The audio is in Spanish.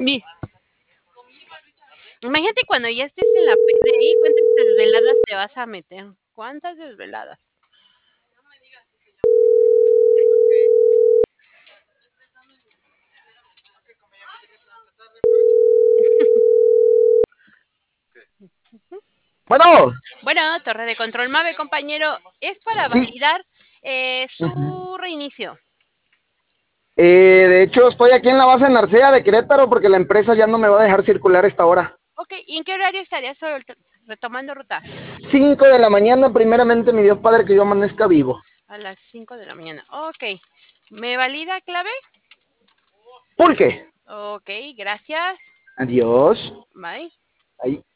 Mi- Imagínate cuando ya estés en la PDI, ¿cuántas desveladas te vas a meter? ¿Cuántas desveladas? Bueno, Bueno, torre de control MAVE, compañero, es para sí. validar Ujú. su reinicio. De hecho, estoy aquí en la base Narcea de Querétaro porque la empresa ya no me va a dejar circular esta hora. Ok, ¿y en qué horario estarías retomando ruta? 5 de la mañana, primeramente, mi Dios Padre, que yo amanezca vivo. A las 5 de la mañana. Ok, ¿me valida clave? Pulque. Ok, gracias. Adiós. Bye. Ahí.